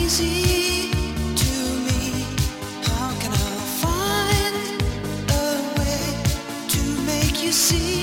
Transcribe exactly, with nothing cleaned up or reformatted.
easy to me. How can I find a way to make you see?